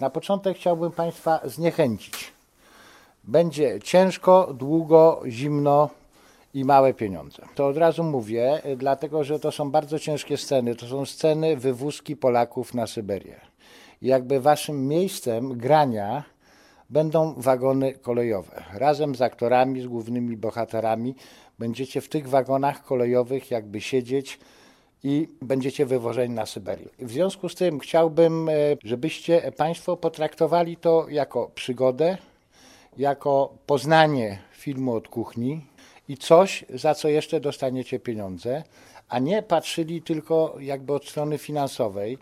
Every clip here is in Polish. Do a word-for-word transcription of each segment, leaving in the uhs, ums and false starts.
Na początek chciałbym Państwa zniechęcić. Będzie ciężko, długo, zimno i małe pieniądze. To od razu mówię, dlatego że to są bardzo ciężkie sceny. To są sceny wywózki Polaków na Syberię. I jakby waszym miejscem grania będą wagony kolejowe. Razem z aktorami, z głównymi bohaterami będziecie w tych wagonach kolejowych jakby siedzieć i będziecie wywożeni na Syberię. W związku z tym chciałbym, żebyście Państwo potraktowali to jako przygodę, jako poznanie filmu od kuchni i coś, za co jeszcze dostaniecie pieniądze, a nie patrzyli tylko jakby od strony finansowej,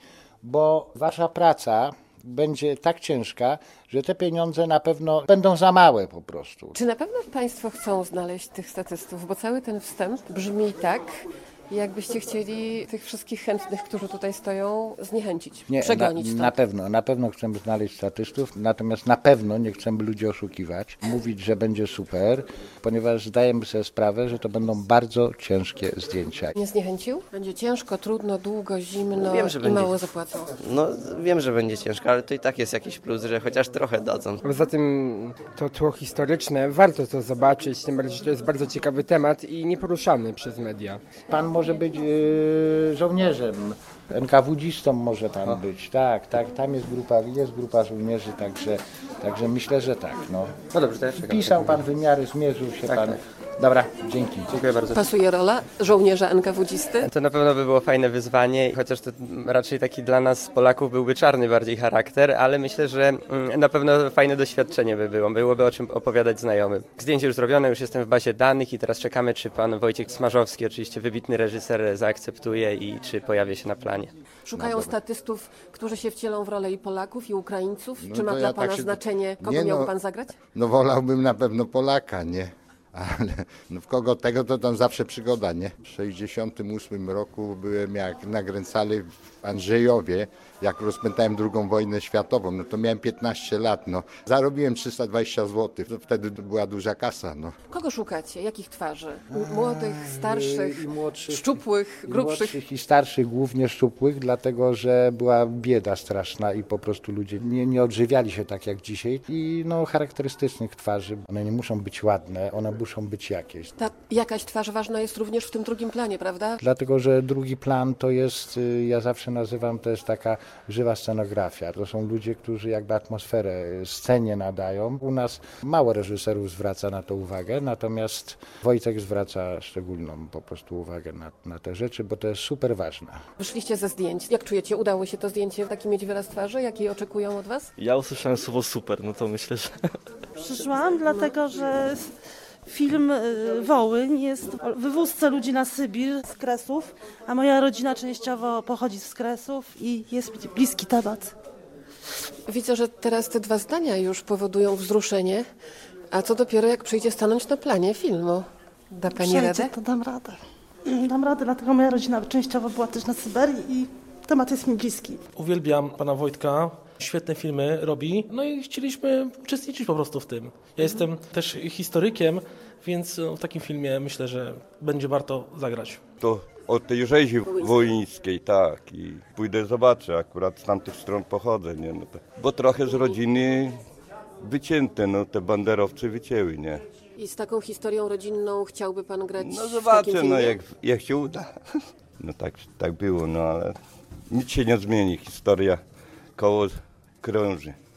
bo wasza praca będzie tak ciężka, że te pieniądze na pewno będą za małe po prostu. Czy na pewno Państwo chcą znaleźć tych statystów? Bo cały ten wstęp brzmi tak, jakbyście chcieli tych wszystkich chętnych, którzy tutaj stoją, zniechęcić, nie, przegonić na, to. na pewno, na pewno chcemy znaleźć statystów, natomiast na pewno nie chcemy ludzi oszukiwać, mówić, że będzie super, ponieważ zdajemy sobie sprawę, że to będą bardzo ciężkie zdjęcia. Nie zniechęcił? Będzie ciężko, trudno, długo, zimno Wiem, że i będzie. mało zapłacą. No wiem, że będzie ciężko, ale to i tak jest jakiś plus, że chociaż trochę dadzą. Poza tym to tło historyczne, warto to zobaczyć, tym bardziej, że to jest bardzo ciekawy temat i nieporuszany przez media. Pan może być yy, żołnierzem, en ka wu dzistą może pan być, tak, tak, tam jest grupa, jest grupa żołnierzy, także, także myślę, że tak. No, No dobrze, to ja czekam. Pisał pan wymiary, zmierzył się Tak, pan. tak. Dobra, dzięki. Dziękuję bardzo. Pasuje rola żołnierza en ka wu dzisty? To na pewno by było fajne wyzwanie, chociaż to raczej taki dla nas Polaków byłby czarny bardziej charakter, ale myślę, że mm, na pewno fajne doświadczenie by było, byłoby o czym opowiadać znajomym. Zdjęcie już zrobione, już jestem w bazie danych i teraz czekamy, czy pan Wojciech Smarzowski, oczywiście wybitny reżyser, zaakceptuje i czy pojawi się na planie. Szukają No statystów, którzy się wcielą w rolę i Polaków, i Ukraińców. No czy ma to dla ja pana tak się- znaczenie, kogo Nie, miałby no- pan zagrać? No wolałbym na pewno Polaka, nie? Ale no w kogo tego, to tam zawsze przygoda, nie? W sześćdziesiątym ósmym roku byłem jak nagręcali w Andrzejowie, jak rozpętałem drugą wojnę światową, no to miałem piętnaście lat, no. Zarobiłem trzysta dwadzieścia złotych, to wtedy to była duża kasa, no. Kogo szukacie? Jakich twarzy? Młodych, starszych, I młodszych, szczupłych, i grubszych? młodszych i starszych, głównie szczupłych, dlatego że była bieda straszna i po prostu ludzie nie, nie odżywiali się tak jak dzisiaj. I no charakterystycznych twarzy, one nie muszą być ładne, one muszą być jakieś. Ta jakaś twarz ważna jest również w tym drugim planie, prawda? Dlatego, że drugi plan to jest, y, ja zawsze nazywam, to jest taka żywa scenografia. To są ludzie, którzy jakby atmosferę scenie nadają. U nas mało reżyserów zwraca na to uwagę, natomiast Wojtek zwraca szczególną po prostu uwagę na, na te rzeczy, bo to jest super ważne. Wyszliście ze zdjęć. Jak czujecie? Udało się to zdjęcie taki mieć wyraz twarzy? Jaki oczekują od was? Ja usłyszałem słowo super, no to myślę, że Przyszłam dlatego, że film y, Wołyń jest o wywózce ludzi na Sybir z Kresów, a moja rodzina częściowo pochodzi z Kresów i jest mi bliski temat. Widzę, że teraz te dwa zdania już powodują wzruszenie, a co dopiero jak przyjdzie stanąć na planie filmu? Da pani Przejdzie, radę? to dam radę. Dam radę, dlatego moja rodzina częściowo była też na Syberii i temat jest mi bliski. uwielbiam pana Wojtka. Świetne filmy robi, no i chcieliśmy uczestniczyć po prostu w tym. Ja jestem też historykiem, więc no, w takim filmie myślę, że będzie warto zagrać. To od tej rzezi wołyńskiej, tak, i pójdę zobaczę, akurat z tamtych stron pochodzę, nie, no to, bo trochę z rodziny wycięte, no te banderowcy wycięły, nie. I z taką historią rodzinną chciałby pan grać No w takim zobaczę, filmie? no jak, jak się uda. No tak, tak było, no ale nic się nie zmieni, historia koło krąży.